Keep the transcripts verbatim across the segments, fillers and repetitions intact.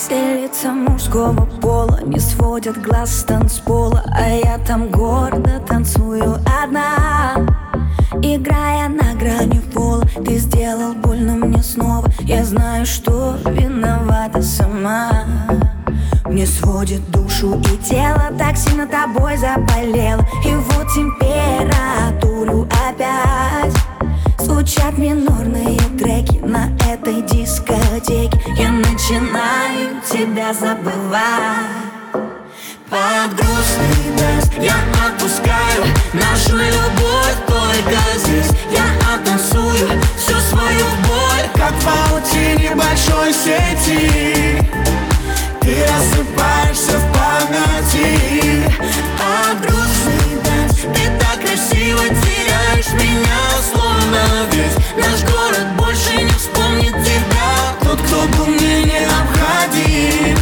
Все лица мужского пола не сводят глаз с танцпола, а я там гордо танцую одна, играя на грани пола. Ты сделал больно мне снова, я знаю, что виновата сама. Мне сводит душу и тело, так сильно тобой заболело. И вот температуру опять звучат минорные треки на этой дискотеке. Я начинаю тебя забывать. Под грустный дождь я отпускаю нашу любовь только здесь. Я оттанцую всю свою боль, как в паутине большой сети. Ты рассыпаешься в памяти. Под грустный дождь ты так красиво теряешь меня, словно весь наш город больше не вспомнит тебя. Тот, кто был мне необходим,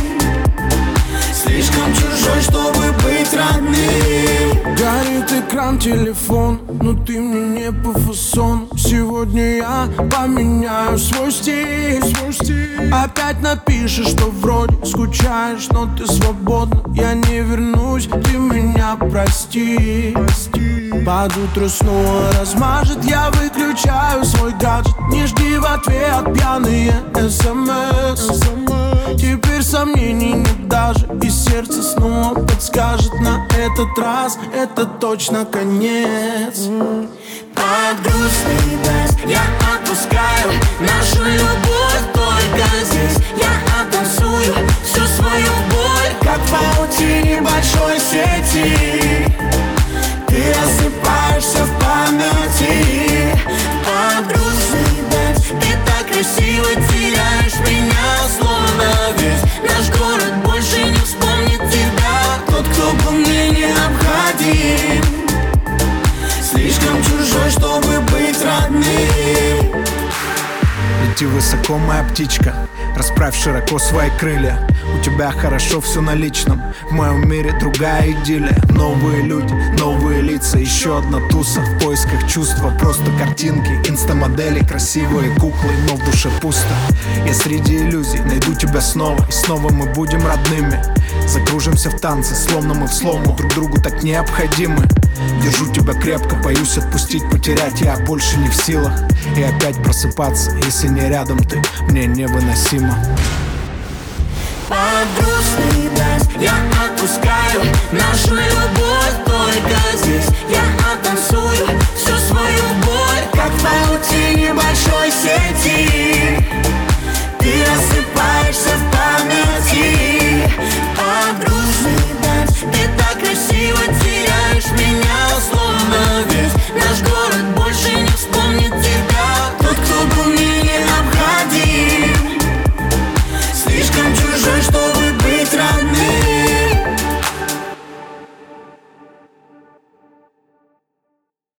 слишком чужой, чтобы быть родным. Горит экран, телефон, но ты мне не по фасону. Сегодня я поменяю свой стиль, свой стиль. Опять напишешь, что вроде скучаешь, но ты свободна. Я не вернусь, ты меня прости, прости. Под утро снова размажет, я выключаю свой гаджет. Не жди в ответ пьяные смс. Теперь сомнений нет даже, и сердце снова подскажет: на этот раз это точно конец. Под грустный дождь я отпускаю нашу любовь только здесь. Я оттанцую всю свою боль, как в паутине большой сети. Ты рассыпаешься в памяти. Под грустный дождь ты так красиво теряешь меня, словно весь наш город больше не вспомнит тебя. Тот, кто был мне необходим, слишком чужой, чтобы быть родным. Лети высоко, моя птичка, расправь широко свои крылья. У тебя хорошо все на личном, в моем мире другая идиллия. Новые люди, новые лица, еще одна туса в поисках чувства. Просто картинки, инстамодели, красивые куклы, но в душе пусто. Я среди иллюзий найду тебя снова, и снова мы будем родными. Закружимся в танце, словно мы в слому, друг другу так необходимы. Держу тебя крепко, боюсь отпустить, потерять я больше не в силах. И опять просыпаться, если не рядом ты, мне невыносимо. Под грустный дождь я отпускаю нашу любовь только здесь. Я оттанцую